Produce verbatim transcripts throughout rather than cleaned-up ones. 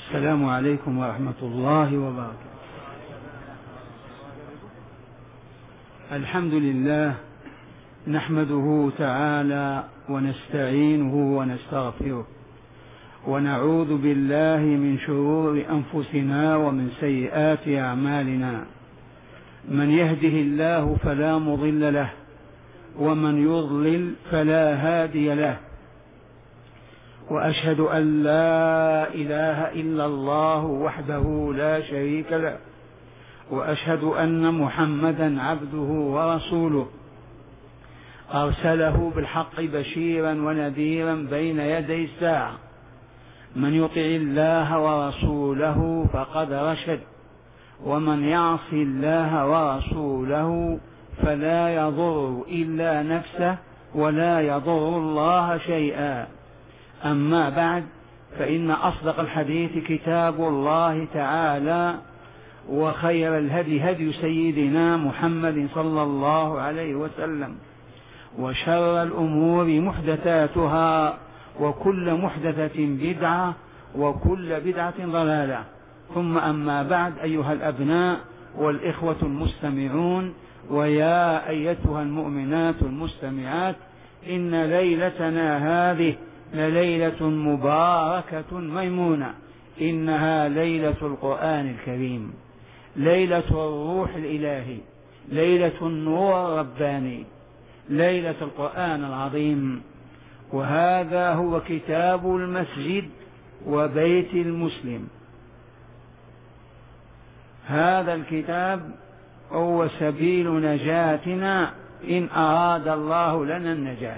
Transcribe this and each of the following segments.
السلام عليكم ورحمة الله وبركاته. الحمد لله نحمده تعالى ونستعينه ونستغفره ونعوذ بالله من شرور أنفسنا ومن سيئات أعمالنا. من يهده الله فلا مضل له ومن يضلل فلا هادي له، وأشهد أن لا إله إلا الله وحده لا شريك له، وأشهد أن محمدا عبده ورسوله أرسله بالحق بشيرا ونذيرا بين يدي الساعة. من يطع الله ورسوله فقد رشد، ومن يعص الله ورسوله فلا يضر إلا نفسه ولا يضر الله شيئا. أما بعد، فإن أصدق الحديث كتاب الله تعالى، وخير الهدي هدي سيدنا محمد صلى الله عليه وسلم، وشر الأمور محدثاتها، وكل محدثة بدعة، وكل بدعة ضلالة. ثم أما بعد، أيها الأبناء والإخوة المستمعون، ويا أيتها المؤمنات المستمعات، إن ليلتنا هذه لليلة مباركة ميمونة، إنها ليلة القرآن الكريم، ليلة الروح الإلهي، ليلة النور الرباني، ليلة القرآن العظيم. وهذا هو كتاب المسجد وبيت المسلم. هذا الكتاب هو سبيل نجاتنا إن أراد الله لنا النجاة.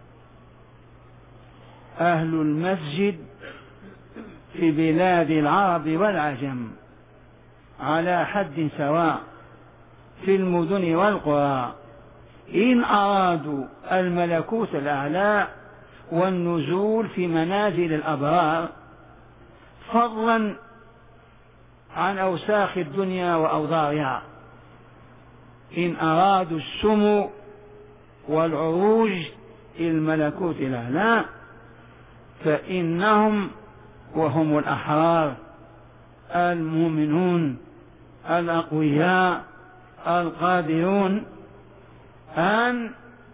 أهل المسجد في بلاد العرب والعجم على حد سواء في المدن والقرى، إن أرادوا الملكوت الأعلى والنزول في منازل الأبرار، فضلا عن أوساخ الدنيا وأوضارها، إن أرادوا السمو والعروج إلى الملكوت الأعلى، فإنهم وهم الأحرار المؤمنون الأقوياء القادرون أن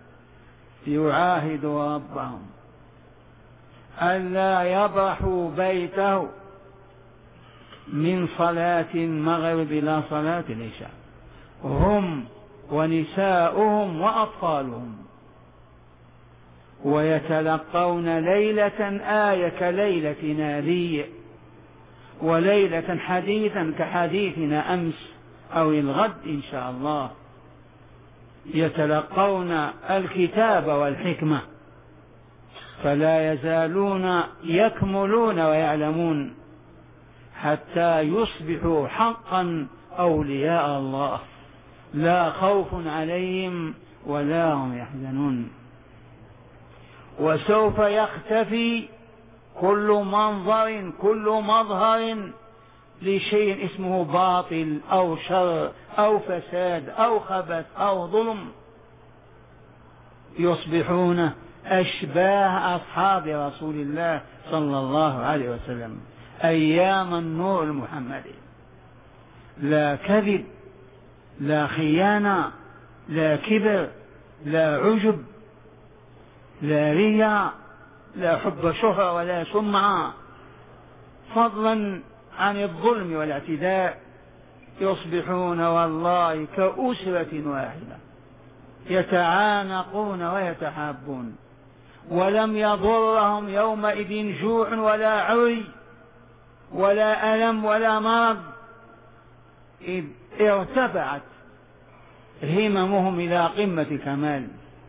يعاهدوا ربهم ألا يبرحوا بيته من صلاة المغرب إلى صلاة العشاء، هم ونساؤهم وأطفالهم، ويتلقون ليلة آية كليلة نارية، وليلة حديثا كحديثنا أمس أو الغد إن شاء الله، يتلقون الكتاب والحكمة، فلا يزالون يكملون ويعلمون حتى يصبحوا حقا أولياء الله، لا خوف عليهم ولا هم يحزنون. وسوف يختفي كل منظر، كل مظهر لشيء اسمه باطل أو شر أو فساد أو خبث أو ظلم، يصبحون أشباه أصحاب رسول الله صلى الله عليه وسلم أيام النور المحمدي. لا كذب، لا خيانة، لا كبر، لا عجب، لا رياء، لا حب شهرة ولا سمعة، فضلا عن الظلم والاعتداء. يصبحون والله كأسرة واحدة، يتعانقون ويتحابون، ولم يضرهم يومئذ جوع ولا عري ولا ألم ولا مرض، إذ ارتفعت هممهم إلى قمة كمال.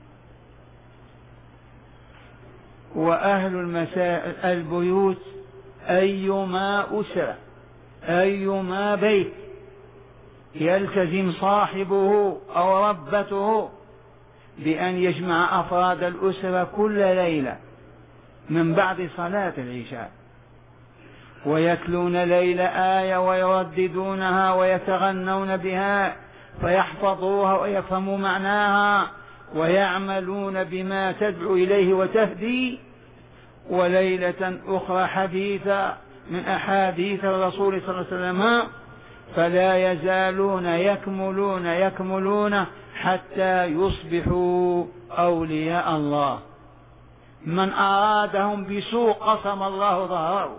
وأهل المسا... البيوت، أيما أسرة، أيما بيت يلتزم صاحبه أو ربته بأن يجمع أفراد الأسرة كل ليلة من بعد صلاة العشاء، ويتلون ليل آية ويرددونها ويتغنون بها فيحفظوها ويفهموا معناها ويعملون بما تدعو إليه وتهدي، وليلة أخرى حديثة من أحاديث الرسول صلى الله عليه وسلم، فلا يزالون يكملون يكملون حتى يصبحوا أولياء الله. من أرادهم بسوء قسم الله ظهره.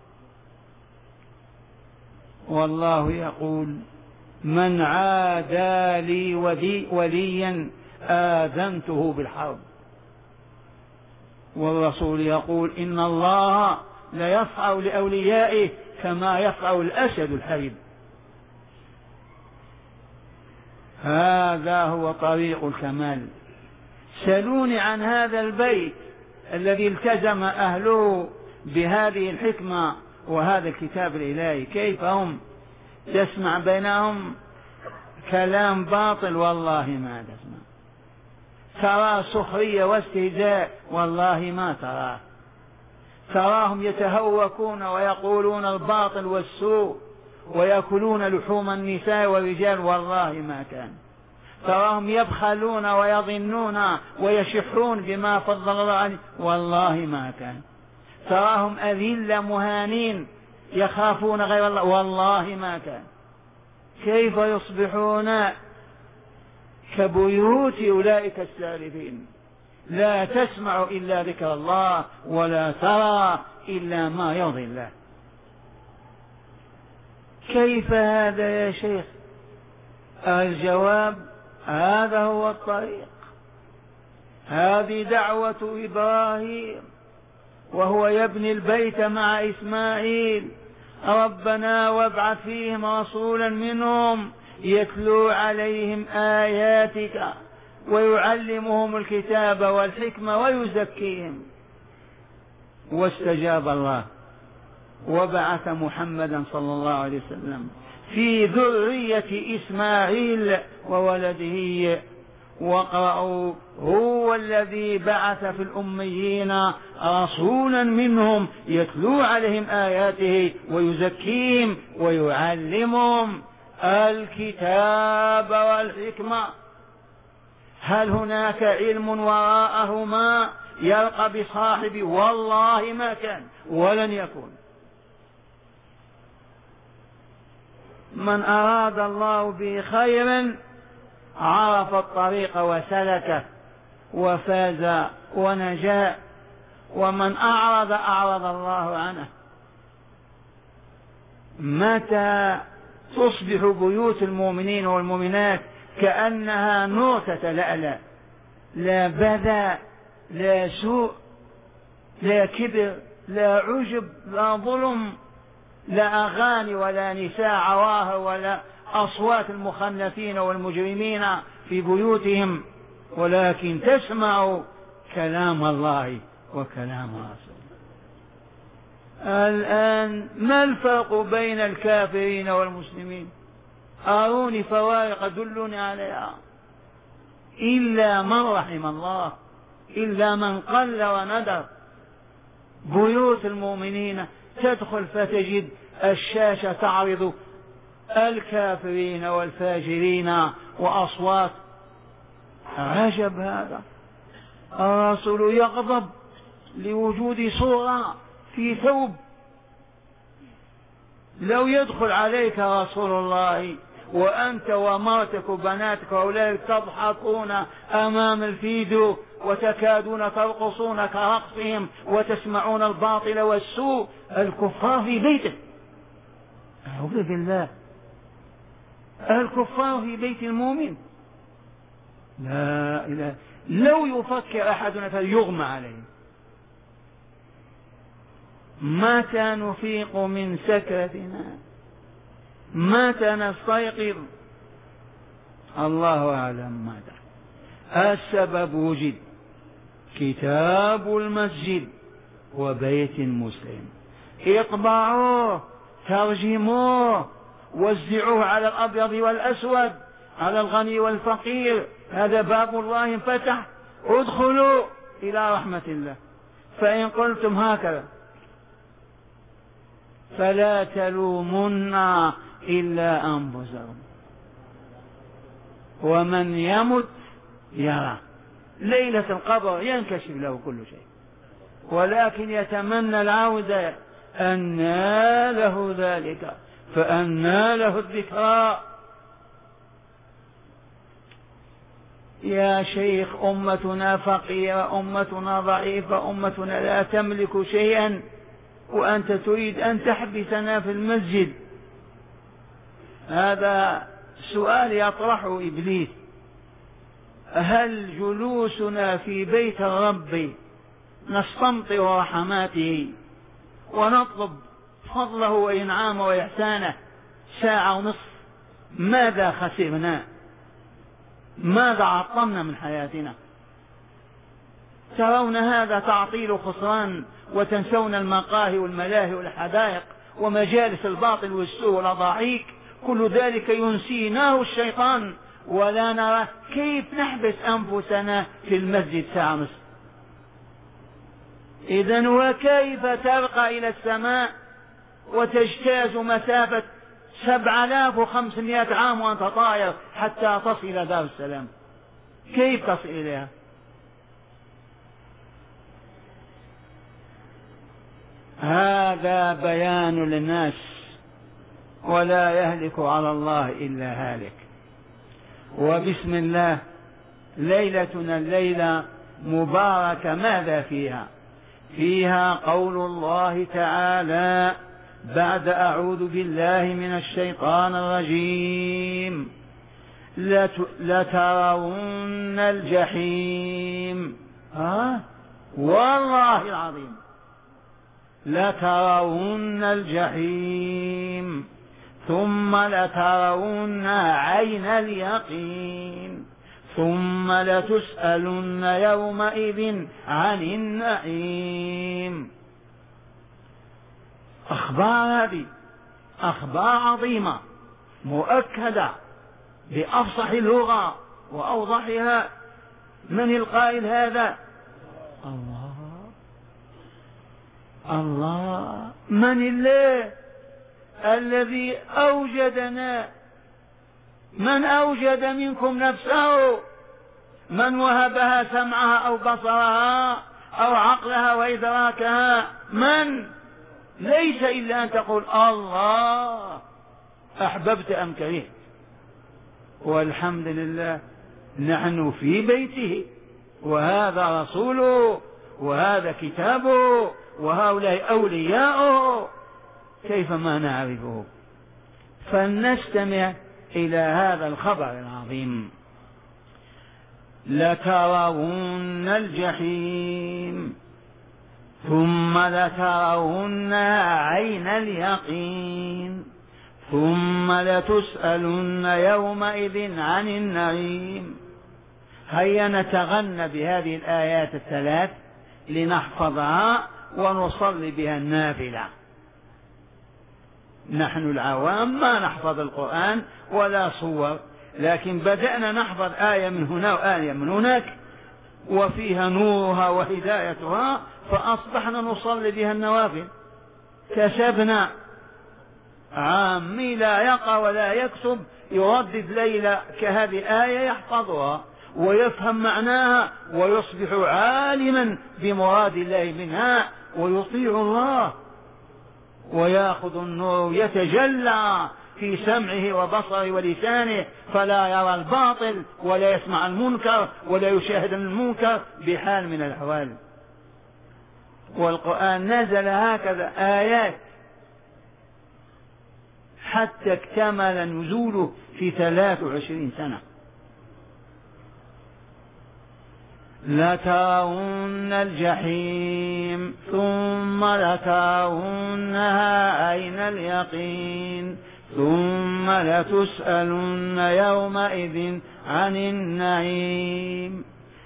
والله يقول: من عادى لي ولي وليا آذنته بالحرب. والرسول يقول: إن الله ليفعل لأوليائه كما يفعل الأسد الحرب. هذا هو طريق الكمال. سلوني عن هذا البيت الذي التزم أهله بهذه الحكمة وهذا الكتاب الإلهي، كيف هم؟ تسمع بينهم كلام باطل، والله ما تسمع. ترى سخرية واستهزاء، والله ما تراه. تراهم يتهوكون ويقولون الباطل والسوء ويأكلون لحوم النساء والرجال، والله ما كان. تراهم يبخلون ويظنون ويشحون بما فضل الله عليه، والله ما كان. تراهم أذلة مهانين يخافون غير الله، والله ما كان. كيف يصبحون كبيوت أولئك السالفين؟ لا تسمع إلا ذكر الله ولا ترى إلا ما يرضي الله. كيف هذا يا شيخ؟ الجواب: هذا هو الطريق. هذه دعوة إبراهيم وهو يبني البيت مع إسماعيل: ربنا وابعث فيهم رسولا منهم يتلو عليهم آياتك ويعلمهم الكتاب والحكمة ويزكيهم. واستجاب الله وبعث محمدا صلى الله عليه وسلم في ذرية إسماعيل وولده. واقرأوا: هو الذي بعث في الأميين رسولا منهم يتلو عليهم آياته ويزكيهم ويعلمهم الكتاب والحكمة. هل هناك علم وراءهما يلقى بصاحبه؟ والله ما كان ولن يكون. من أراد الله به خيرا عرف الطريق وسلكه وفاز ونجا، ومن أعرض أعرض الله عنه. متى تصبح بيوت المؤمنين والمؤمنات كأنها نور تتلألأ، لا بذى لا سوء لا كبر لا عجب لا ظلم لا أغاني ولا نساء عواهر ولا أصوات المخنثين والمجرمين في بيوتهم، ولكن تسمع كلام الله وكلام رسوله. الآن ما الفرق بين الكافرين والمسلمين؟ أروني فوارق دلوني عليها. إلا من رحم الله، إلا من قل وندر. بيوت المؤمنين تدخل فتجد الشاشة تعرض الكافرين والفاجرين وأصوات. عجب هذا. الرسول يغضب لوجود صورة في ثوب. لو يدخل عليك رسول الله وأنت ومرتك وبناتك وأولادك تضحكون أمام الفيديو وتكادون ترقصون كرقصهم وتسمعون الباطل والسوء، الكفار في بيته، أعوذ بالله، الكفار في بيت المؤمن، لا إله. لو يفكر أحدنا فليغمى عليه. متى نفيق من سكرتنا؟ متى نستيقظ؟ الله أعلم ماذا. السبب وجد: كتاب المسجد وبيت مسلم. اطبعوه، ترجموه، وزعوه على الأبيض والأسود، على الغني والفقير. هذا باب الله انفتح، ادخلوا إلى رحمة الله. فإن قلتم هكذا فلا تلومن إلا أنفسكم. ومن يمت يرى ليلة القبر ينكشف له كل شيء، ولكن يتمنى العودة أنى له ذلك، فأنى له الذكرى. يا شيخ أمتنا فقيرة، أمتنا ضعيفة، أمتنا لا تملك شيئا، وأنت تريد أن تحبسنا في المسجد. هذا سؤال يطرحه إبليس. هل جلوسنا في بيت الرب نستمطر رحماته ونطلب فضله وإنعامه وإحسانه ساعة ونصف، ماذا خسرنا؟ ماذا عطلنا من حياتنا؟ ترون هذا تعطيل خسران، وتنسون المقاهي والملاهي والحدائق ومجالس الباطل والسوء والأضاحيك، كل ذلك ينسيناه الشيطان، ولا نرى كيف نحبس أنفسنا في المسجد ساعة نصف. إذن وكيف ترقى إلى السماء وتجتاز مسافة سبع آلاف وخمسمائة عام وأنت طائر حتى تصل إلى دار السلام؟ كيف تصل إليها؟ هذا بيان للناس، ولا يهلك على الله إلا هالك. وبسم الله، ليلتنا الليلة مباركة، ماذا فيها؟ فيها قول الله تعالى بعد أعوذ بالله من الشيطان الرجيم: لترون الجحيم. ها؟ والله العظيم لترون الجحيم ثم لترون عين اليقين ثم لتسألن يومئذ عن النعيم. أخبار هذه أخبار عظيمة مؤكدة بأفصح اللغة وأوضحها. من القائل هذا؟ الله. الله. من الله الذي أوجدنا؟ من أوجد منكم نفسه؟ من وهبها سمعها أو بصرها أو عقلها وإدراكها؟ من؟ ليس إلا أن تقول الله، أحببت أم كرهت. والحمد لله نحن في بيته، وهذا رسوله، وهذا كتابه، وهؤلاء أولياؤه، كيف ما نعرفه؟ فلنستمع إلى هذا الخبر العظيم: لترون الجحيم ثم لترون عين اليقين ثم لتسألن يومئذ عن النعيم. هيا نتغنى بهذه الآيات الثلاث لنحفظها ونصلي بها النافلة. نحن العوام ما نحفظ القرآن ولا صور، لكن بدأنا نحفظ آية من هنا وآية من هناك، وفيها نورها وهدايتها، فأصبحنا نصلي بها النوافل. كسبنا. عامي لا يقرأ ولا يكتب يردد ليلة كهذه آية يحفظها ويفهم معناها ويصبح عالما بمراد الله منها ويطيع الله، ويأخذ النور يتجلى في سمعه وبصره ولسانه، فلا يرى الباطل ولا يسمع المنكر ولا يشاهد المنكر بحال من الأحوال. والقرآن نزل هكذا آيات حتى اكتمل نزوله في ثلاث وعشرين سنة. لترون الجحيم ثم لترونها عين اليقين ثم لتسألن يومئذ عن النعيم.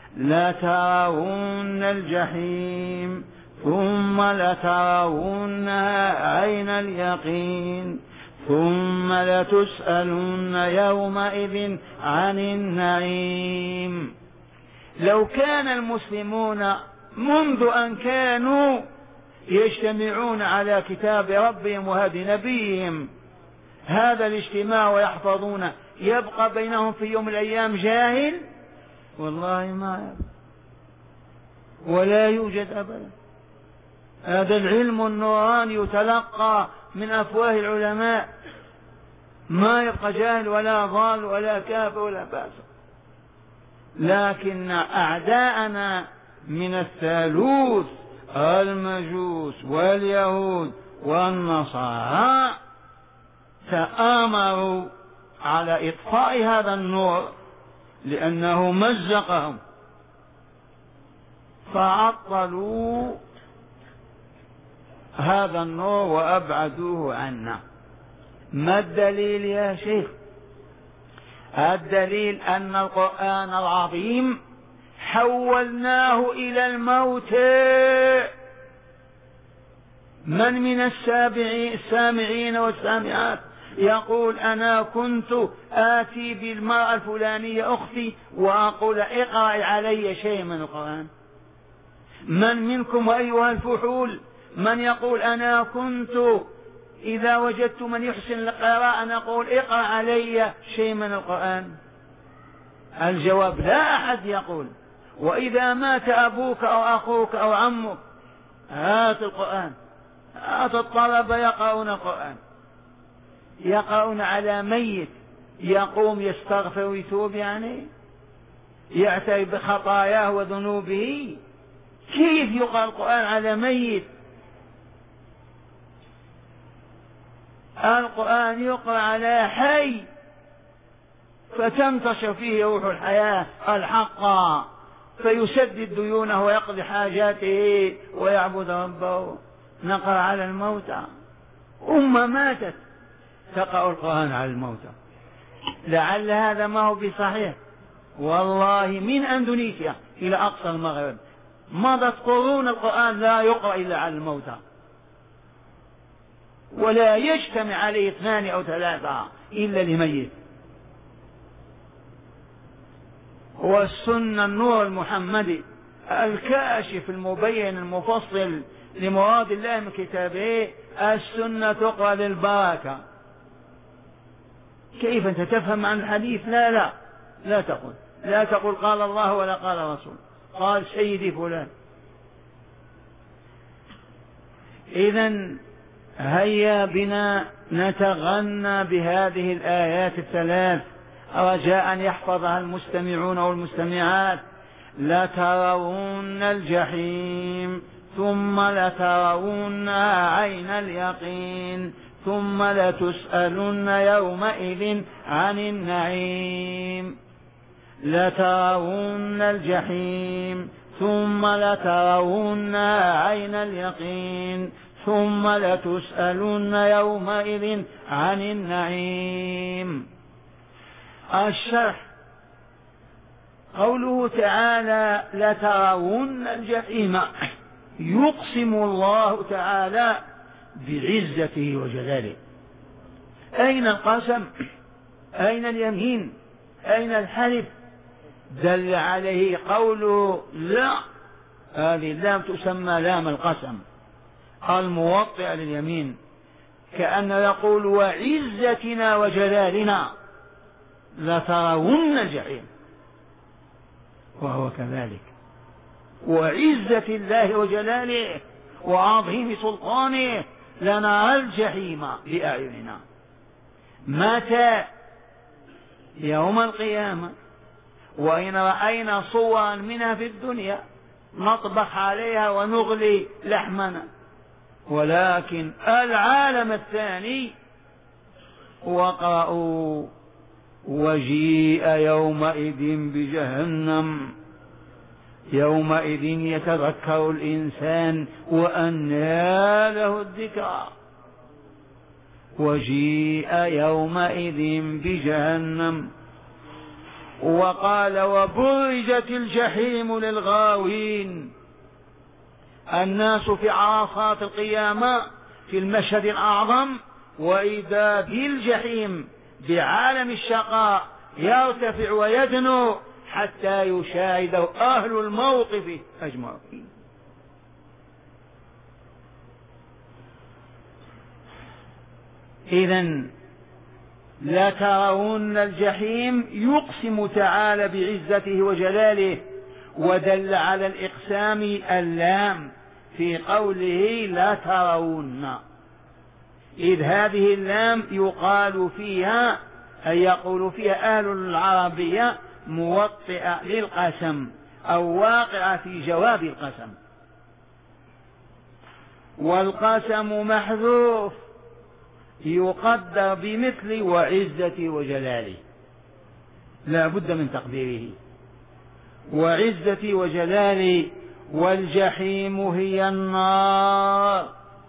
لترون الجحيم ثم لترونها عين اليقين ثم لتسألن يومئذ عن النعيم. لو كان المسلمون منذ أن كانوا يجتمعون على كتاب ربهم وهدي نبيهم هذا الاجتماع ويحفظون، يبقى بينهم في يوم من الأيام جاهل؟ والله ما يبقى، ولا يوجد أبدا. هذا العلم النوراني يتلقى من أفواه العلماء، ما يبقى جاهل ولا ضال ولا كافر ولا فاسق. لكن أعداءنا من الثالوث المجوس واليهود والنصارى تآمروا على إطفاء هذا النور لأنه مزقهم، فعطلوا هذا النور وأبعدوه عنا. ما الدليل يا شيخ؟ الدليل أن القرآن العظيم حولناه إلى الموت. من من السامعين والسامعات يقول أنا كنت آتي بالمرأة الفلانية أختي وأقول اقرأ علي شيء من القرآن؟ من منكم أيها الفحول من يقول أنا كنت إذا وجدت من يحسن القراءة نقول اقرأ علي شيء من القرآن؟ الجواب لا أحد يقول. وإذا مات أبوك أو أخوك أو عمك هات القرآن، هات الطلبة يقرؤون القرآن، يقرؤون على ميت يقوم يستغفر ويتوب، يعني يعترف بخطاياه وذنوبه. كيف يقرأ القرآن على ميت؟ القرآن يقرأ على حي فتنتشر فيه روح الحياة الحق، فيسدد ديونه ويقضي حاجاته ويعبد ربه. نقرأ على الموتى، أمة ماتت تقرأ القرآن على الموتى. لعل هذا ما هو بصحيح، والله من أندونيسيا إلى أقصى المغرب مضت قرون القرآن لا يقرأ إلا على الموتى، ولا يجتمع عليه اثنان أو ثلاثة إلا لميت. والسنة النور المحمدي الكاشف المبين المفصل لمراد الله من كتابه، السنة تقرأ للبركة. كيف أنت تفهم عن الحديث؟ لا لا لا تقول لا تقول قال الله ولا قال رسول، قال سيدي فلان. إذن هيا بنا نتغنى بهذه الآيات الثلاث رجاء يحفظها المستمعون والمستمعات. لترون الجحيم ثم لترونها عين اليقين ثم لتسألن يومئذ عن النعيم. لترون الجحيم ثم لترونها عين اليقين ثم لتسألن يومئذ عن النعيم. الشرح: قوله تعالى لترون الجحيم، يقسم الله تعالى بعزته وجلاله. أين القسم؟ أين اليمين؟ أين الحلف؟ دل عليه قوله لا، هذه اللام تسمى لام القسم الموطئة لليمين، كأن يقول وعزتنا وجلالنا لترون الجحيم، وهو كذلك. وعزة الله وجلاله وعظيم سلطانه لنرى الجحيم بأعيننا. متى؟ يوم القيامة. وإن رأينا صورا منها في الدنيا نطبخ عليها ونغلي لحمنا، ولكن العالم الثاني وقرأوا وجيء يومئذ بجهنم يومئذ يتذكر الإنسان وأنى له الذكرى. وجيء يومئذ بجهنم. وقال وبرزت الجحيم للغاوين. الناس في عرصات القيامة في المشهد الأعظم، وإذا بالجحيم بعالم الشقاء يرتفع ويدنو حتى يشاهده أهل الموقف أجمعين. إذن لترون الجحيم يقسم تعالى بعزته وجلاله، ودل على الإقسام اللام في قوله لا ترون، إذ هذه اللام يقال فيها أي يقول فيها أهل العربية موطئة للقسم أو واقعة في جواب القسم، والقسم محذوف يقدر بمثل وعزتي وجلالي، لا بد من تقديره، وعزتي وجلالي. والجحيم هي النار.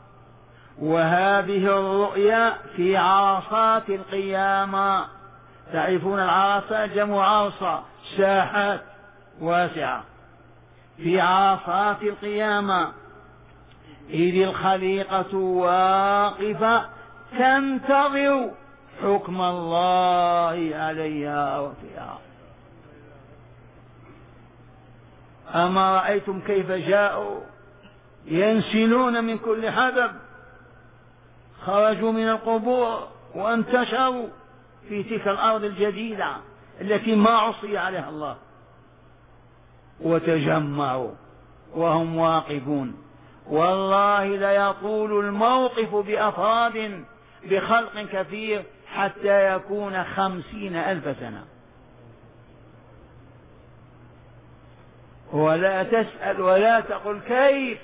وهذه الرؤيا في عرصات القيامة، تعرفون العرصات جمع عرصة، ساحات واسعة، في عرصات القيامة إذ الخليقة واقفة تنتظر حكم الله عليها وفيها. أما رأيتم كيف جاءوا ينسلون من كل حدب، خرجوا من القبور وانتشروا في تلك الأرض الجديدة التي ما عصي عليها الله، وتجمعوا وهم واقفون. والله ليطول الموقف بأفراد بخلق كثير حتى يكون خمسين ألف سنة، ولا تسأل ولا تقل كيف،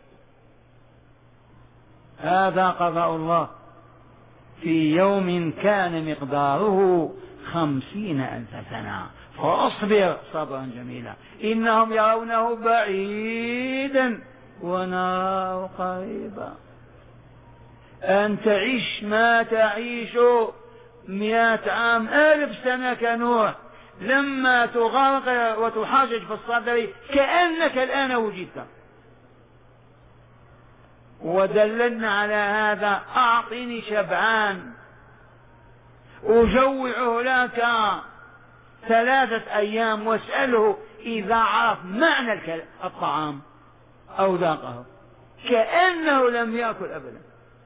هذا قضاء الله في يوم كان مقداره خمسين ألف سنة. فاصبر صبرا جميلا، إنهم يرونه بعيدا ونراه قريبا. أن تعيش ما تعيش مئة عام ألف سنة كنوح، لما تغرق وتحاجج في الصدر كأنك الآن وجدت. ودللنا على هذا، أعطني شبعان أجوعه لك ثلاثة أيام واسأله إذا عرف معنى الطعام أو ذاقه كأنه لم يأكل أبدا.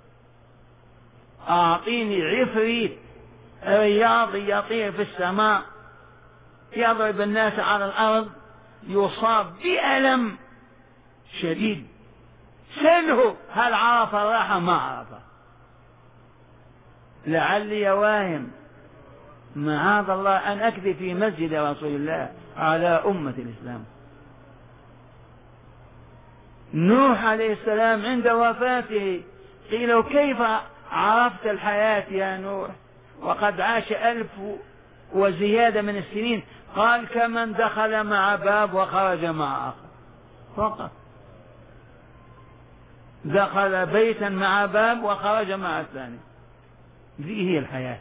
أعطيني عفريت رياضي يطير في السماء يضرب الناس على الأرض يصاب بألم شديد، سله هل عرف الراحة؟ ما عرفه. لعلي واهم معاذ الله أن أكذب في مسجد رسول الله على أمة الإسلام. نوح عليه السلام عند وفاته قيل كيف عرفت الحياة يا نوح وقد عاش ألف وزيادة من السنين؟ قال كمن دخل مع باب وخرج مع آخر فقط، دخل بيتا مع باب وخرج مع الثاني، ذي هي الحياة.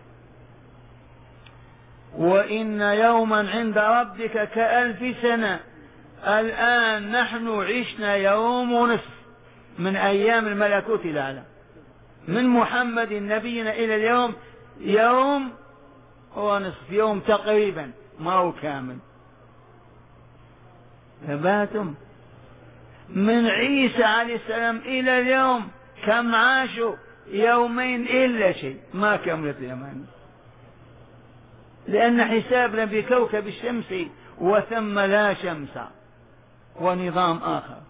وإن يوما عند ربك كألف سنة، الآن نحن عشنا يوم ونصف من أيام الملكوت الأعلى، من محمد نبينا إلى اليوم يوم ونصف، يوم تقريبا ما هو كامل. ثباتم من عيسى عليه السلام إلى اليوم كم عاشوا؟ يومين إلا شيء، ما كملت اليومين، لأن حسابنا بكوكب الشمس وثم لا شمس ونظام آخر.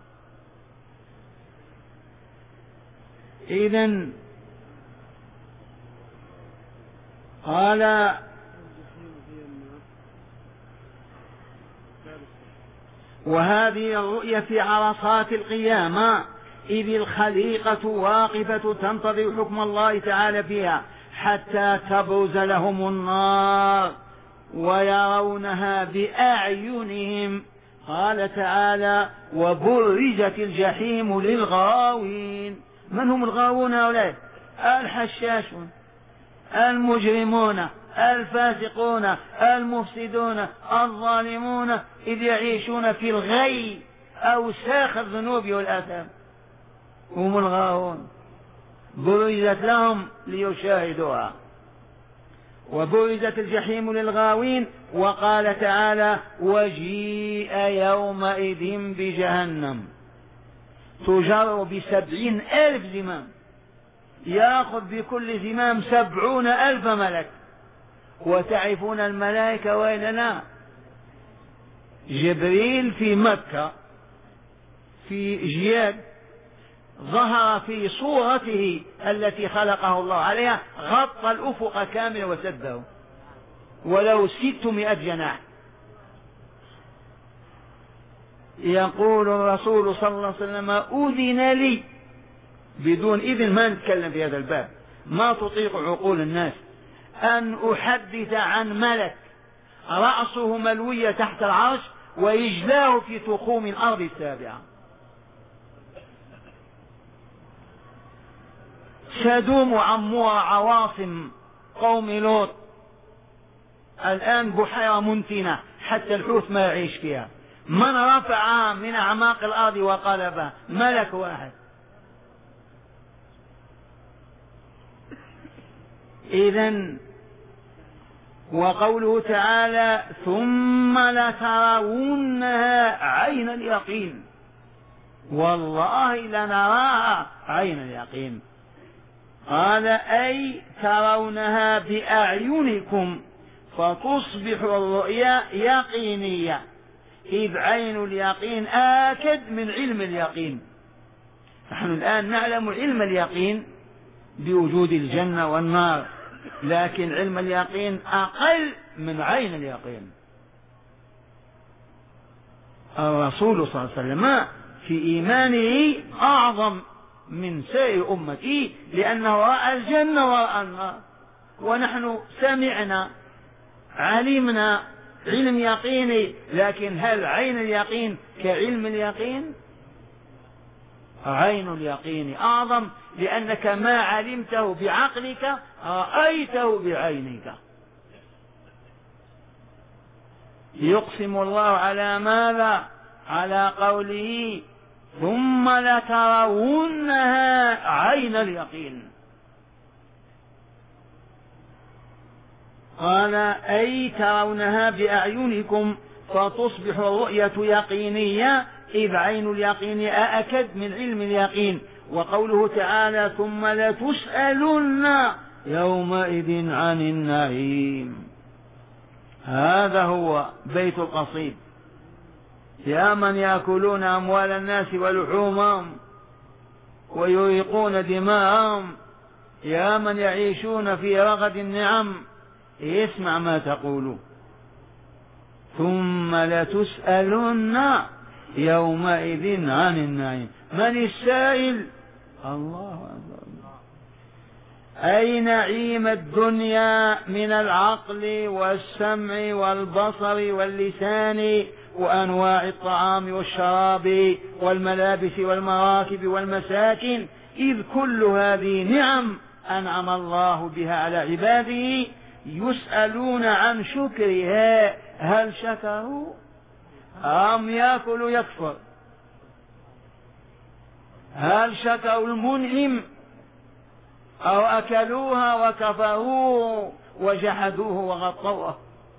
إذن قال وهذه الرؤيا في عرصات القيامة إذ الخليقة واقفة تنتظر حكم الله تعالى فيها حتى تبرز لهم النار ويرونها بأعينهم. قال تعالى وبرزت الجحيم للغاوين. من هم الغاوون هؤلاء؟ الحشاشون، المجرمون، الفاسقون، المفسدون، الظالمون، إذ يعيشون في الغي أو ساخ الذنوب والآثام، هم الغاوون. برزت لهم ليشاهدوها. وبرزت الجحيم للغاوين. وقال تعالى وجيء يومئذ بجهنم تجر بسبعين ألف زمام، يأخذ بكل زمام سبعون ألف ملك. وتعرفون الملائكة وإننا جبريل في مكة في جياد ظهر في صورته التي خلقه الله عليها، غطى الأفق كاملا وسده ولو ستمائة جناح. يقول الرسول صلى الله عليه وسلم أذن لي، بدون إذن ما نتكلم في هذا الباب، ما تطيق عقول الناس، أن أحدث عن ملك رأسه ملوية تحت العرش ويجلاه في تخوم الأرض السابعة. سدوم وعمورة عواصم قوم لوط الآن بحيرة منتنة حتى الحوت ما يعيش فيها، من رفعها من أعماق الأرض وقلبها؟ ملك واحد. إذن وقوله تعالى ثم لترونها عين اليقين، والله لنراها عين اليقين. قال أي ترونها بأعينكم فتصبح الرؤيا يقينية، إذ عين اليقين آكد من علم اليقين. نحن الآن نعلم علم اليقين بوجود الجنة والنار، لكن علم اليقين أقل من عين اليقين. الرسول صلى الله عليه وسلم في إيمانه أعظم من سائر أمته، لأنه رأى الجنة ورأى النار، ونحن سمعنا علمنا علم يقيني، لكن هل عين اليقين كعلم اليقين؟ عين اليقين أعظم، لأنك ما علمته بعقلك رأيته بعينك. يقسم الله على ماذا؟ على قوله ثم لترونها عين اليقين. قال أي ترونها بأعينكم فتصبح الرؤية يقينية، إذ عين اليقين أأكد من علم اليقين. وقوله تعالى ثم لتسألن يومئذ عن النعيم، هذا هو بيت القصيد. يا من يأكلون أموال الناس ولحومهم ويريقون دماءهم، يا من يعيشون في رغد النعم، اسمع ما تقول. ثم لتسألن يومئذ عن النعيم. من السائل؟ الله أكبر. أي نعيم الدنيا من العقل والسمع والبصر واللسان وأنواع الطعام والشراب والملابس والمراكب والمساكن، إذ كل هذه نعم أنعم الله بها على عباده، يسألون عن شكرها هل شكروا أم يأكل يكفر؟ هل شكروا المنعم أو أكلوها وكفروه وجحدوه وغطوه؟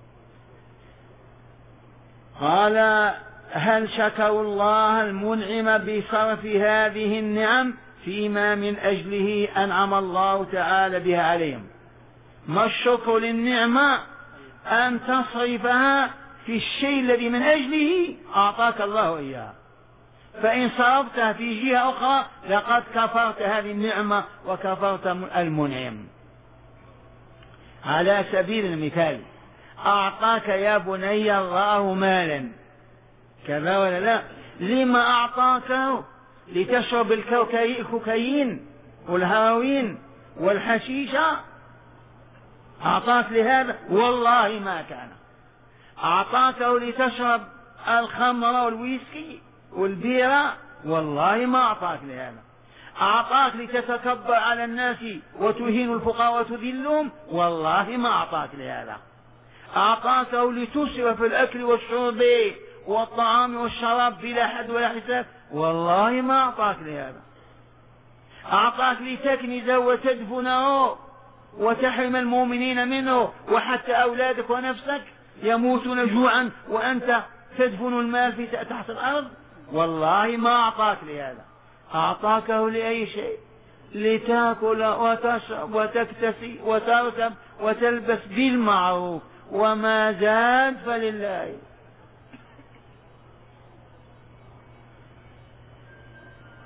قال هل شكروا الله المنعم بصرف هذه النعم فيما من أجله أنعم الله تعالى بها عليهم؟ ما الشكر للنعمة؟ أن تصرفها في الشيء الذي من أجله أعطاك الله إياه، فإن صرفتها في جهة أخرى لقد كفرت هذه النعمة وكفرت المنعم. على سبيل المثال، أعطاك يا بني الله مالا، كذا ولا لا؟ لما أعطاكه؟ لتشرب الكوكايين والهروين والحشيشة؟ أعطاك لهذا؟ والله ما كان. أعطاكه لتشرب الخمر والويسكي والبيرة؟ والله ما أعطاك لهذا. أعطاك لتتكبر على الناس وتهين الفقراء وتذلهم؟ والله ما أعطاك لهذا. أعطاكه لتسرف في الأكل والشرب والطعام والشراب بلا حد ولا حساب؟ والله ما أعطاك لهذا. أعطاك لتكنزه وتدفنه وتحرم المؤمنين منه وحتى أولادك ونفسك يموتون جوعا وأنت تدفن المال في تحت الأرض؟ والله ما أعطاك لهذا. أعطاكه لأي شيء؟ لتأكل وتشرب وتكتسي وتركب وتلبس بالمعروف، وما زاد فلله.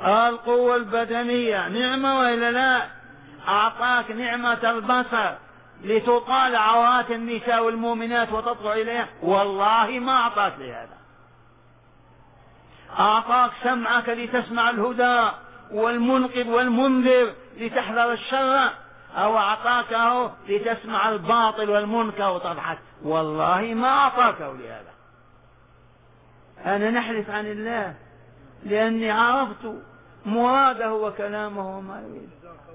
القوة البدنية نعمة وإلا لا؟ أعطاك نعمة البصر لتطال عورات النساء والمؤمنات وتطلع إليها، والله ما أعطاك لهذا. أعطاك سمعك لتسمع الهدى والمنقذ والمنذر لتحذر الشر، أو أعطاكه لتسمع الباطل والمنكر وتضحك، والله ما أعطاكه لهذا. أنا نحلف عن الله لأني عرفت مراده وكلامه وما يريد.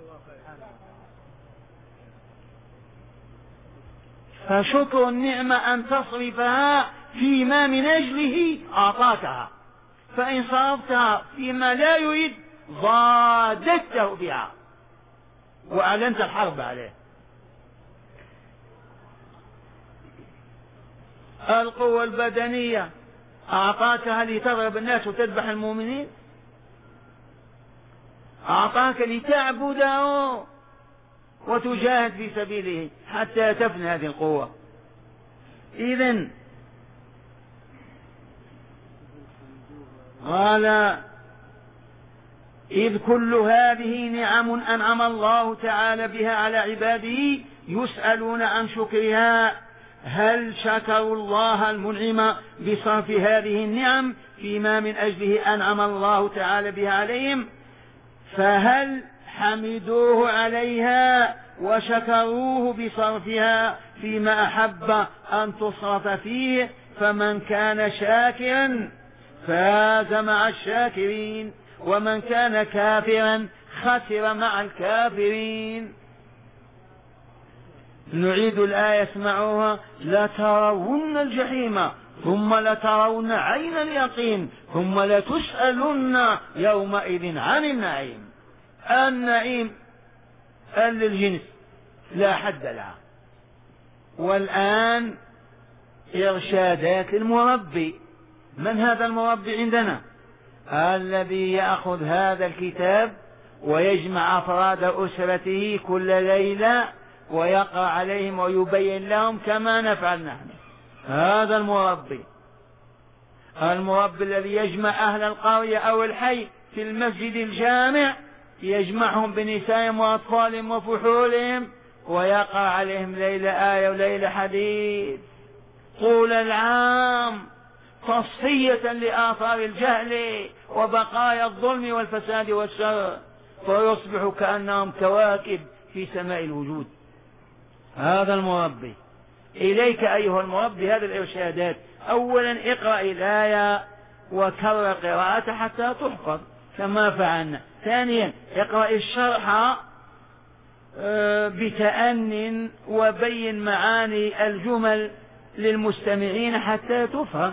فشكر النعمة أن تصرفها فيما من أجله أعطاكها، فإن صرفتها فيما لا يريد ضادته بها وأعلنت الحرب عليه. القوة البدنية أعطاكها لتضرب الناس وتذبح المؤمنين؟ أعطاك لتعبده وتجاهد في سبيله حتى تفنى هذه القوة. إذن قال إذ كل هذه نعم أنعم الله تعالى بها على عباده يسألون عن شكرها، هل شكروا الله المنعم بصرف هذه النعم فيما من أجله أنعم الله تعالى بها عليهم؟ فهل حمدوه عليها وشكروه بصرفها فيما أحب أن تصرف فيه؟ فمن كان شاكرا فاز مع الشاكرين، ومن كان كافرا خسر مع الكافرين. نعيد الآية اسمعوها: لترون الجحيم ثم لترون عين اليقين ثم لتسألن يومئذ عن النعيم. النعيم للجنس لا حد لها. والآن إرشادات المربي. من هذا المربي عندنا؟ الذي يأخذ هذا الكتاب ويجمع أفراد أسرته كل ليلة ويقرأ عليهم ويبين لهم كما نفعل نحن. هذا المربي، المربي الذي يجمع أهل القرية أو الحي في المسجد الجامع، يجمعهم بنسائهم وأطفالهم وفحولهم ويقرأ عليهم ليلة آية وليلة حديث طول العام، تصفية لآثار الجهل وبقايا الظلم والفساد والشر، فيصبح كأنهم كواكب في سماء الوجود. هذا المربي. إليك أيها المربي هذه الإرشادات. أولا اقرأ الآية وكرر قراءتها حتى تحفظ كما فعلنا. ثانيا اقرأ الشرح بتأن وبين معاني الجمل للمستمعين حتى تفهم.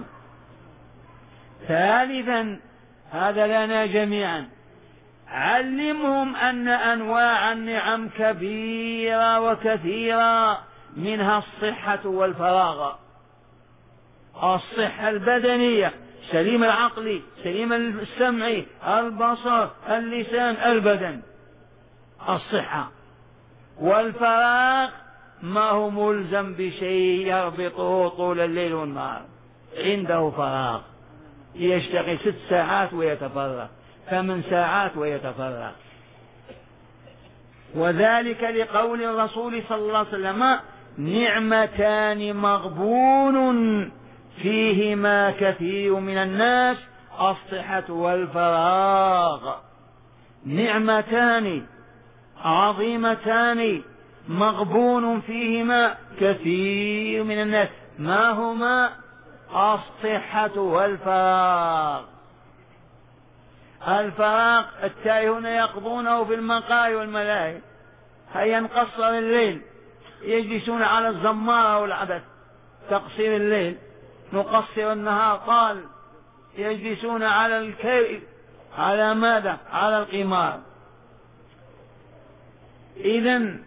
ثالثا هذا لنا جميعا، علمهم أن أنواع النعم كبيرة وكثيرة، منها الصحة والفراغ. الصحة البدنية، سليم العقل، سليم السمع، البصر، اللسان، البدن، الصحة. والفراغ ما هو ملزم بشيء يربطه طول الليل والنهار، عنده فراغ يشتغل ست ساعات ويتفرغ، ثمان ساعات ويتفرغ. وذلك لقول الرسول صلى الله عليه وسلم: نعمتان مغبون فيهما كثير من الناس، الصحة والفراغ. نعمتان عظيمتان مغبون فيهما كثير من الناس، ما هما؟ الصحة والفراغ. الفراغ التائهون يقضونه في المقاهي والملاهي، هيا نقصر الليل، يجلسون على الزمارة والعبث، تقصير الليل، نقصر النهار طال، يجلسون على الكيل، على ماذا؟ على القمار. إذن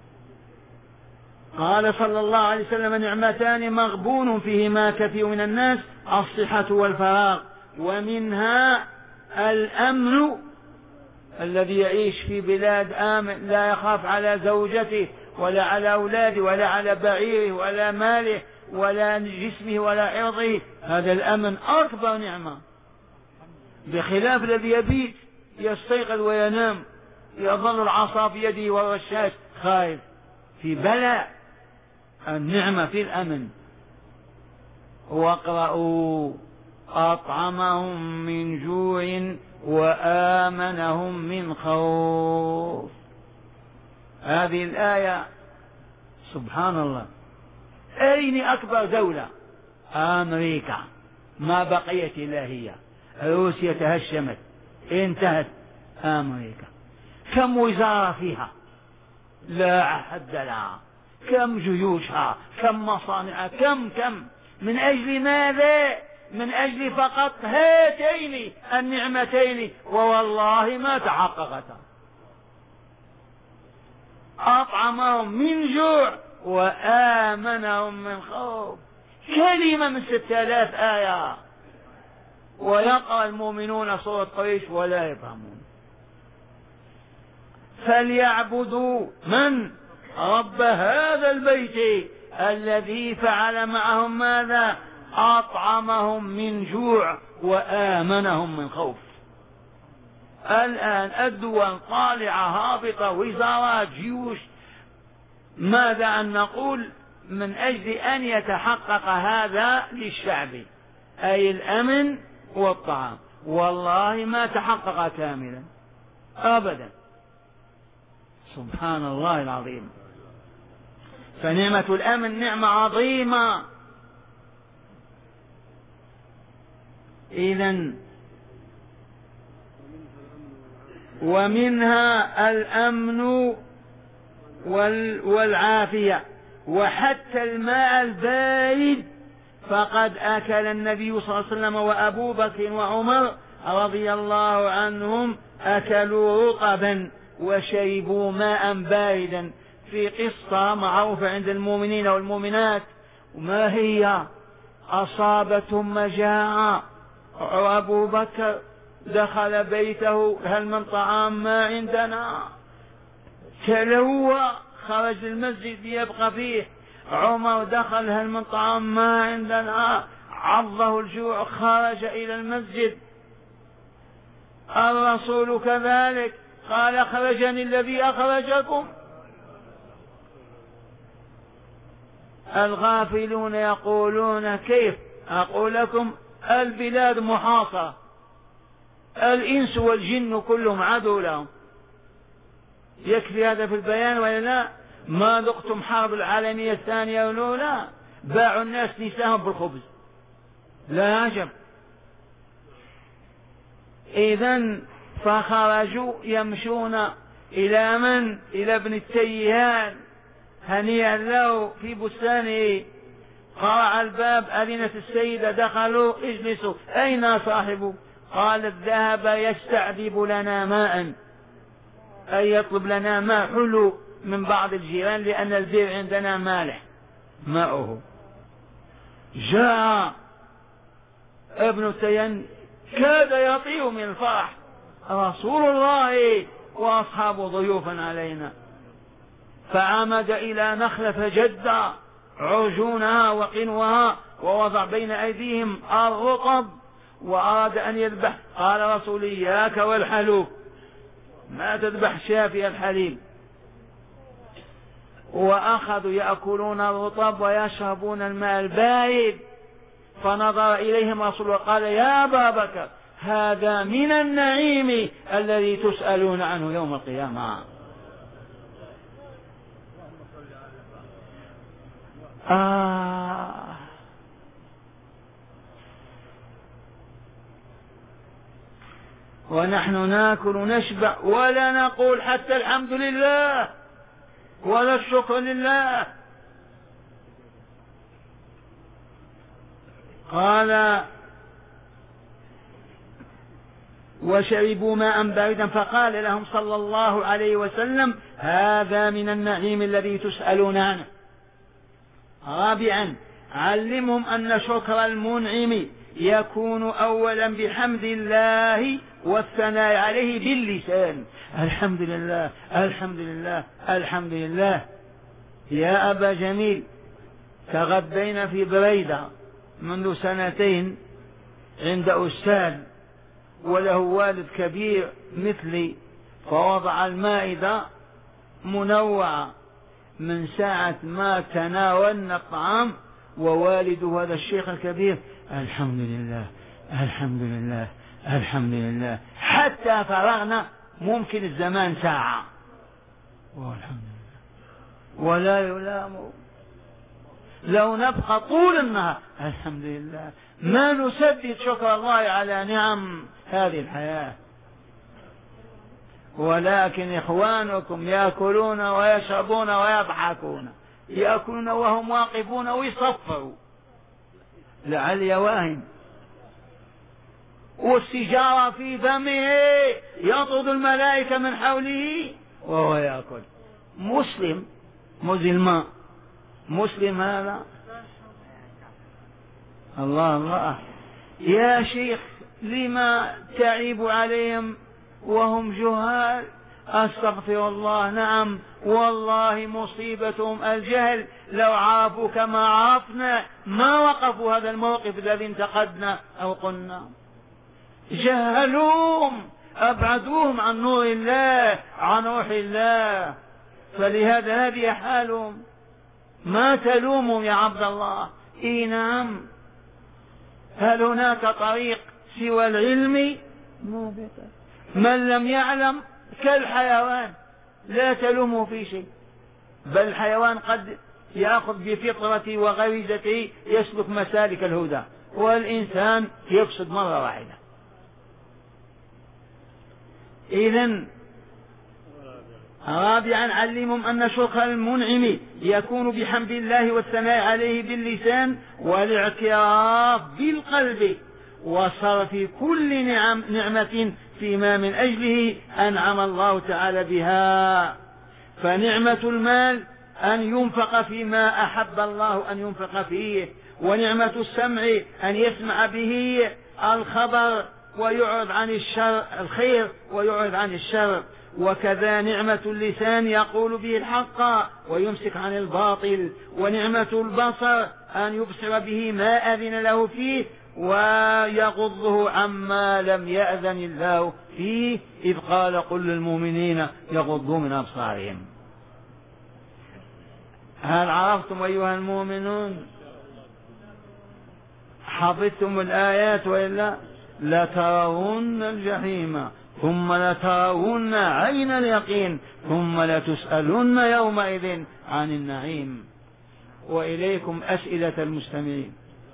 قال صلى الله عليه وسلم: نعمتان مغبون فيهما كثير من الناس، الصحة والفراغ. ومنها الأمن، الذي يعيش في بلاد آمن لا يخاف على زوجته ولا على أولاده ولا على بعيره ولا ماله ولا جسمه ولا عرضه. هذا الأمن أكبر نعمة، بخلاف الذي يبيت يستيقظ وينام، يظل العصا في يده والرشاش خايف. في بلاء. النعمة في الأمن. واقرأوا أطعمهم من جوع وآمنهم من خوف. هذه الآية سبحان الله. أين أكبر دولة؟ أمريكا، ما بقيت إلا هي. روسيا تهشمت انتهت. أمريكا كم وزارة فيها لا حد لها، كم جيوشها، كم مصانعها، كم كم من أجل ماذا؟ من أجل فقط هاتين النعمتين، ووالله ما تحققتا. أطعمهم من جوع وآمنهم من خوف. كلمة من ستة آلاف آية، ويقرأ المؤمنون سورة قريش ولا يفهمون. فليعبدوا من؟ رب هذا البيت الذي فعل معهم ماذا؟ أطعمهم من جوع وآمنهم من خوف. الآن الدول طالعة هابطة، وزارات، جيوش، ماذا أن نقول من أجل أن يتحقق هذا للشعب، أي الأمن والطعام؟ والله ما تحقق كاملا أبدا. سبحان الله العظيم. فنعمة الأمن نعمة عظيمة. إذن ومنها الأمن والعافية. وحتى الماء البارد، فقد أكل النبي صلى الله عليه وسلم وأبو بكر وعمر رضي الله عنهم أكلوا رطبا وشربوا ماء باردا. في قصة معروفة عند المؤمنين والمؤمنات، وما هي؟ أصابتهم مجاعة، وأبو بكر دخل بيته هل من طعام؟ ما عندنا. تلوى خرج المسجد ليبقى فيه. عمر دخل هل من طعام؟ ما عندنا. عضه الجوع خرج إلى المسجد. الرسول كذلك قال أخرجني الذي أخرجكم. الغافلون يقولون كيف؟ أقول لكم البلاد محاصرة، الإنس والجن كلهم عدو لهم. يكفي هذا في البيان ولا لا؟ ما ذقتم حرب العالمية الثانية والأولى؟ باعوا الناس نساهم بالخبز، لا عجب. إذن فخرجوا يمشون إلى من؟ إلى ابن التيهان هنيئا له في بستانه. قرع الباب، أذنت السيدة، دخلوا. اجلسوا. أين صاحبه؟ قال ذهب يستعذب لنا ماء، أي يطلب لنا ماء حلو من بعض الجيران، لأن البئر عندنا مالح ماؤه. جاء ابن التيهان كاد يطير من الفرح، رسول الله وأصحاب ضيوفا علينا. فعمد إلى نخلة فجد عجونها وقنوها، ووضع بين أيديهم الرطب، وأراد أن يذبح. قال رسول إياك والحلوب، ما تذبح شافي الحليب. وأخذوا يأكلون الرطب ويشربون الماء البارد. فنظر إليهم رسول وقال يا أبا بكر هذا من النعيم الذي تسألون عنه يوم القيامة. آه ونحن ناكل ونشبع ولا نقول حتى الحمد لله ولا الشكر لله. قال وشربوا ماء باردا، فقال لهم صلى الله عليه وسلم هذا من النعيم الذي تسألون عنه. رابعا علمهم أن شكر المنعم يكون أولا بحمد الله والثناء عليه باللسان. الحمد لله الحمد لله الحمد لله. يا أبا جميل، تغدينا في بريدة منذ سنتين عند أستاذ، وله والد كبير مثلي فوضع المائدة منوعة، من ساعة ما تناولنا الطعام ووالده هذا الشيخ الكبير الحمد لله الحمد لله الحمد لله، حتى فرغنا ممكن الزمان ساعة والحمد لله ولا يلام. لو نبقى طول النهار الحمد لله ما نسدد شكر الله على نعم هذه الحياة. ولكن إخوانكم يأكلون ويشربون ويضحكون، يأكلون وهم واقفون ويصفروا لعلي واهن، والسجارة في فمه يطرد الملائكة من حوله وهو يأكل. مسلم مزلما مسلم هذا. الله الله يا شيخ لما تعيب عليهم وهم جهال؟ أستغفر الله. نعم والله مصيبتهم الجهل، لو عرفوا كما عرفنا ما وقفوا هذا الموقف الذي انتقدنا أو قلنا. جهلوهم أبعدوهم عن نور الله عن روح الله، فلهذا هذه حالهم. ما تلومهم يا عبد الله. إيه نعم. هل هناك طريق سوى العلم؟ من لم يعلم كالحيوان لا تلومه في شيء، بل الحيوان قد يأخذ بفطرته وغريزته يسلك مسالك الهدى، والإنسان يفسد مرة واحدة. إذن رابعا علمهم أن شكر المنعم يكون بحمد الله والثناء عليه باللسان والاعتراف بالقلب وصرف كل نعم نعمة فيما من أجله أنعم الله تعالى بها. فنعمة المال أن ينفق فيما أحب الله أن ينفق فيه، ونعمة السمع أن يسمع به الخبر ويعرض عن الشر الخير ويعرض عن الشر، وكذا نعمة اللسان يقول به الحق ويمسك عن الباطل، ونعمة البصر أن يبصر به ما أذن له فيه ويغضه عما لم يأذن الله فيه، إذ قال قل للمؤمنين يغضوا من أبصارهم. هل عرفتم أيها المؤمنون؟ حفظتم الآيات وإلا؟ لترون الجحيم ثم لترون عين اليقين ثم لتسألن يومئذ عن النعيم. وإليكم أسئلة المستمعين.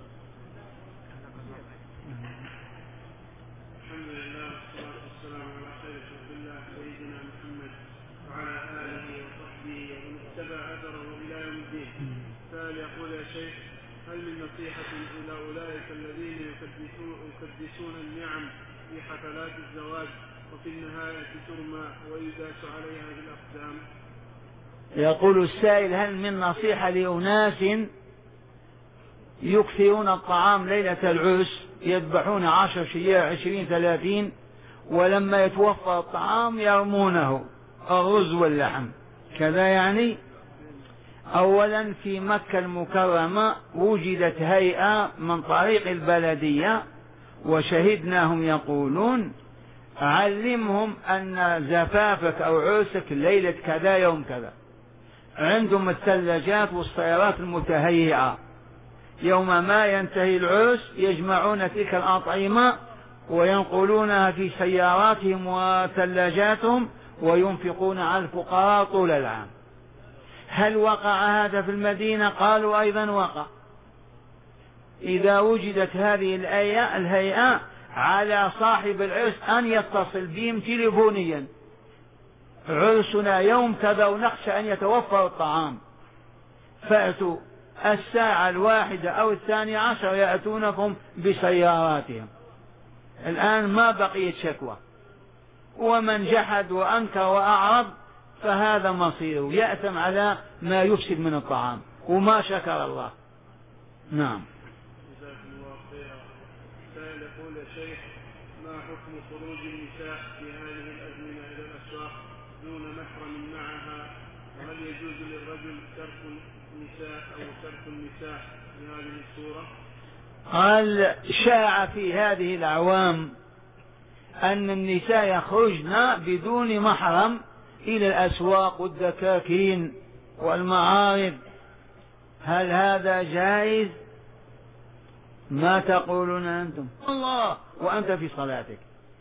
الحمد لله والصلاة والسلام على خير خلق الله سيدنا محمد وعلى آله وصحبه ومن اتبع أثره إلى يوم الدين. سائل يقول يا شيخ هل من نصيحة إلى أولئك الذين يكدسون النعم في حفلات الزواج وفي النهاية ترمى ويداس عليها بالأقدام؟ يقول السائل هل من نصيحة لأناس يكثرون الطعام ليلة العرس، يذبحون عشر شياع عشرين ثلاثين، ولما يتوفر الطعام يرمونه الرز واللحم كذا يعني؟ أولا في مكة المكرمة وجدت هيئة من طريق البلدية وشهدناهم يقولون علمهم أن زفافك أو عرسك ليلة كذا يوم كذا. عندهم الثلاجات والسيارات المتهيئة، يوم ما ينتهي العرس يجمعون تلك الأطعمة وينقلونها في سياراتهم وثلاجاتهم وينفقون على الفقراء طول العام. هل وقع هذا في المدينة؟ قالوا أيضا وقع. إذا وجدت هذه الآية الهيئة على صاحب العرس أن يتصل بهم تليفونيا عرسنا يوم كذا ونخشى أن يتوفر الطعام، فأتوا الساعة الواحدة أو الثانية عشر يأتونكم بسياراتهم. الآن ما بقيت شكوى، ومن جحد وأنكر وأعرض فهذا مصيره، يأثم على ما يفسد من الطعام وما شكر الله. نعم. جزاكم الله خيرا. سائل يقول يا شيخ ما حكم خروج النساء في هذه الأزمنة إلى الأسواق دون محرم معها، وهل يجوز للرجل ترك النساء أو ترك النساء في هذه الصورة؟ قال شاع في هذه الأعوام أن النساء يخرجن بدون محرم إلى الأسواق والدكاكين والمعارض، هل هذا جائز؟ ما تقولون أنتم؟ الله وأنت في صلاتك.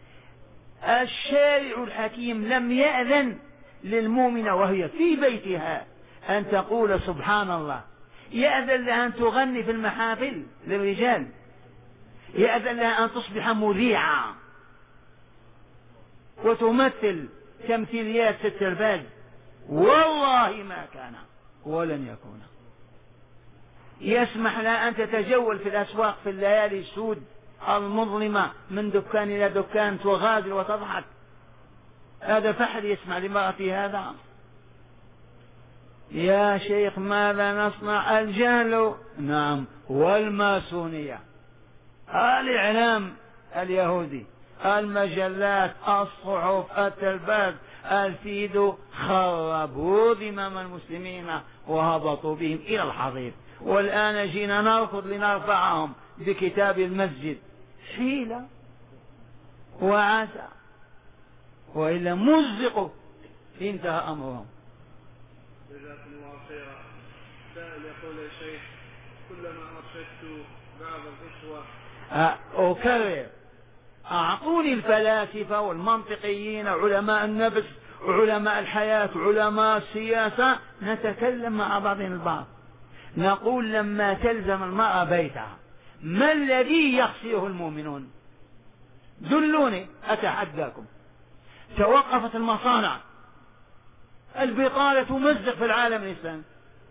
الشارع الحكيم لم يأذن للمؤمنة وهي في بيتها أن تقول سبحان الله، يأذن لها أن تغني في المحافل للرجال، يأذن لها أن تصبح مذيعة وتمثل تمثيليات في التلفاز، والله ما كان ولن يكون. يسمح لها أن تتجول في الأسواق في الليالي السود المظلمة من دكان إلى دكان تغادر وتضحك، هذا فحل يسمع لمرأة هذا؟ يا شيخ ماذا نصنع؟ الجهل نعم، والماسونية، الإعلام اليهودي، المجلات، الصحف، التلفاز، الفيديو، خربوا ذمم المسلمين وهبطوا بهم إلى الحضيض، والآن جينا نركض لنرفعهم بكتاب المسجد، حيلة وعسى، وإلا مزقوا انتهى أمرهم. جزاكم الله خيرا. سائل يقول يا شيخ كلما أرشدت بعض الإخوة أكرر، أعطوني الفلاسفة والمنطقيين، علماء النفس، علماء الحياة، علماء السياسة، نتكلم مع بعضنا البعض، نقول لما تلزم المرأة بيتها ما الذي يخسره المؤمنون؟ دلوني أتحداكم. توقفت المصانع، البطالة تمزق في العالم الإسلامي،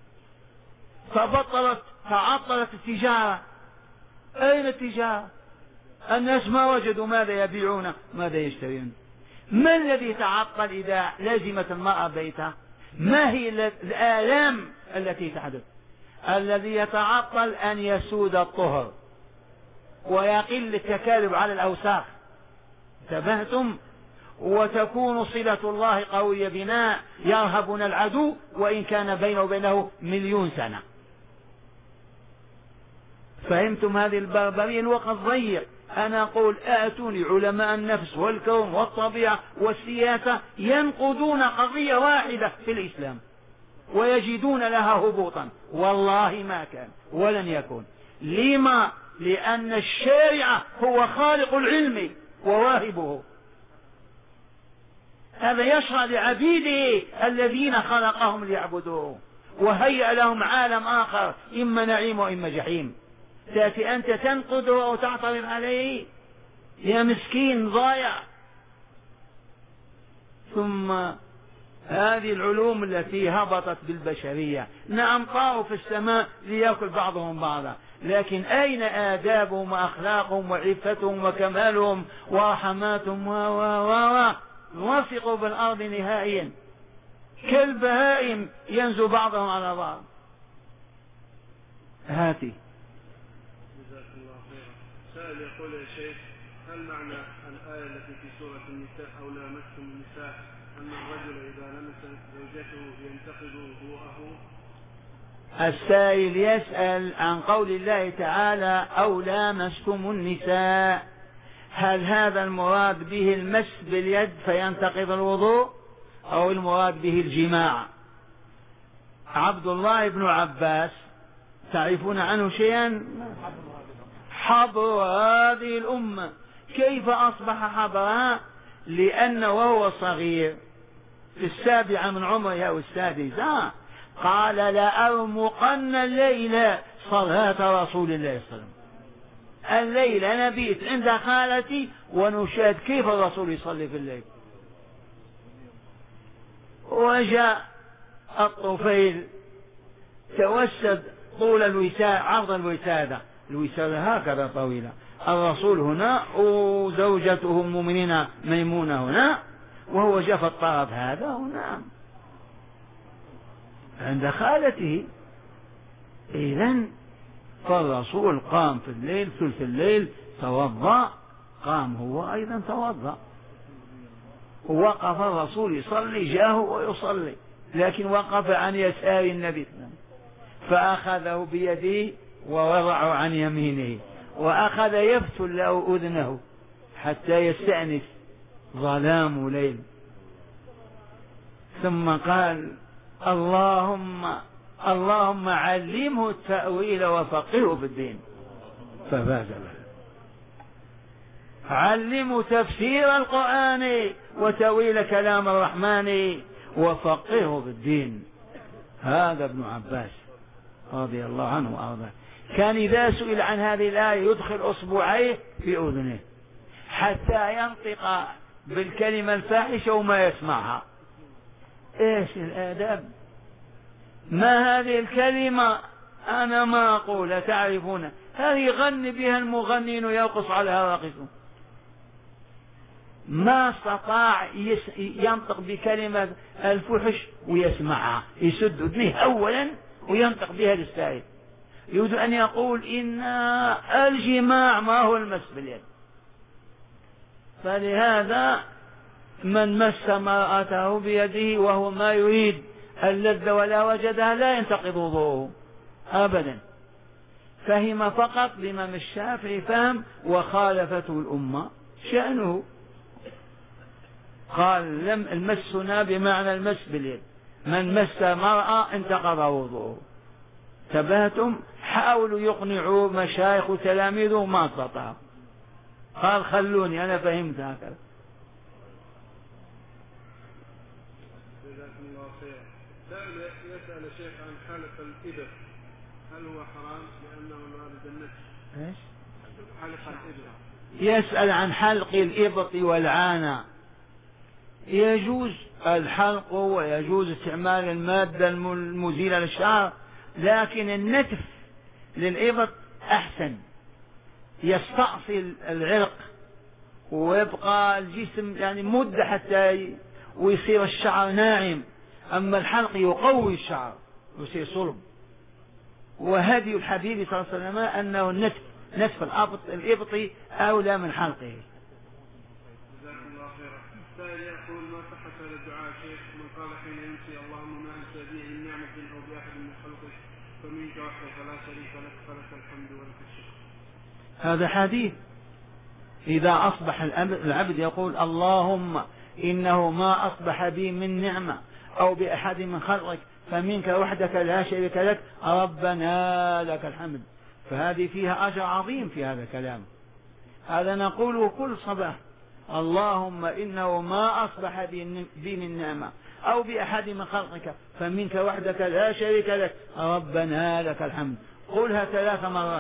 فبطلت تعطلت التجارة، أين التجارة؟ الناس ما وجدوا ماذا يبيعون ماذا يشترون. ما الذي تعطل إذا لزمت المرأة بيتها؟ ما هي الآلام التي تحدث؟ الذي يتعطل أن يسود الطهر ويقل التكالب على الأوساخ، انتبهتم؟ وتكون صلة الله قوية بنا، يرهبنا العدو وإن كان بينه وبينه مليون سنة. فهمتم هذه البربرية؟ الوقت ضيق. أنا أقول آتوني علماء النفس والكون والطبيعة والسياسة ينقضون قضية واحدة في الإسلام ويجدون لها هبوطا، والله ما كان ولن يكون. لما؟ لأن الشارع هو خالق العلم وواهبه، هذا يشرع لعبيده الذين خلقهم ليعبدوه، وهيأ لهم عالم آخر إما نعيم وإما جحيم. تأتي أنت تنقده أو تعترض عليه؟ يا مسكين ضايع. ثم هذه العلوم التي هبطت بالبشرية، نعم طاروا في السماء ليأكل بعضهم بعضا، لكن أين آدابهم وأخلاقهم وعفتهم وكمالهم ورحماتهم و و و وثقوا بالأرض نهائيا كالبهائم ينزو بعضهم على بعض. هاتي. جزاك الله خيرا. سائل يقول يا شيخ هل معنى الآية التي في سورة النساء أو لامستم النساء أن الرجل إذا لمس زوجته ينتقض وضوءه؟ السائل يسأل عن قول الله تعالى أو لامستم النساء، هل هذا المراد به المس باليد فينتقض الوضوء أو المراد به الجماع؟ عبد الله بن عباس تعرفون عنه شيئا؟ حبر هذه الأمة. كيف أصبح حبرها؟ لأنه وهو صغير في السابعة من عمره أو السادسة قال لأرمقن الليلة صلاة رسول الله صلى الله عليه وسلم. الليلة نبيت عند خالتي ونشاهد كيف الرسول يصلي في الليل. وجاء الطفيل توسد طول الوسادة، عرض الوسادة، الوسادة هكذا طويلة، الرسول هنا وزوجته المؤمنين ميمونة هنا، وهو جاء في الطرف هذا هنا عند خالته. إذن فالرسول قام في الليل ثلث الليل توضأ، قام هو أيضا توضأ، ووقف الرسول يصلي جاه ويصلي، لكن وقف عن يسار النبي فأخذه بيده ووضعه عن يمينه وأخذ يفتل له أذنه حتى يستأنس ظلام ليل. ثم قال اللهم اللهم علمه التأويل وفقهه في الدين، ففاز له. علمه تفسير القرآن وتأويل كلام الرحمن وفقهه في الدين. هذا ابن عباس رضي الله عنه وأرضاه، كان إذا سئل عن هذه الآية يدخل أصبعيه في أذنه حتى ينطق بالكلمة الفاحشة وما يسمعها. إيش الآداب؟ ما هذه الكلمة أنا ما أقول تعرفون، هذه يغني بها المغنين ويرقص عليها راقصون. ما استطاع ينطق بكلمة الفحش ويسمعها، يسد أذنه أولا وينطق بها للسائل. يريد أن يقول إن الجماع ما هو المس باليد. فلهذا من مس امرأته بيده وهو ما يريد اللذة ولا وجدها لا ينتقض وضوءه أبدا. فهم فقط الإمام الشافعي فهم وخالفته الأمة شأنه. قال لم المسنا بمعنى المس باليد، من مس مرأة انتقض وضوءه. تبهتم؟ حاولوا يقنعوا مشايخ وتلاميذه ما استطاعوا. قال خلوني أنا فهمت هكذا. جزاكم الله خيرا. سائل يسأل شيخ عن حلق الإبر، هل هو حرام لأنه وارد النفس؟ ايش؟ حلق الإبر. يسأل عن حلق الإبط والعانة. يجوز الحلق ويجوز استعمال المادة المزيلة للشعر، لكن النتف للإبط أحسن، يستأصل العرق ويبقى الجسم يعني مدة حتى ويصير الشعر ناعم. أما الحلق يقوي الشعر ويصير صلب. وهدي الحبيب صلى الله عليه وسلم أنه النتف نتف الإبط أولى من حلقه. جزاكم الله خيرا. السائل يقول ما صحة هذا الدعاء شيخ؟ من قال حين يمسي اللهم ما أنت بي من نعمة أو بأحد من خلقك فمنك وحدك لا شريك لك فلك الحمد ولك الشكر. هذا حديث. إذا أصبح العبد يقول اللهم إنه ما أصبح بي من نعمة أو بأحد من خلقك فمنك وحدك لا شريك لك ربنا لك الحمد، فهذه فيها أجر عظيم في هذا الكلام. هذا نقوله كل صباح، اللهم إنه ما أصبح بي من نعمة أو بأحد من خلقك فمنك وحدك لا شريك لك ربنا لك الحمد. قولها ثلاث مرات.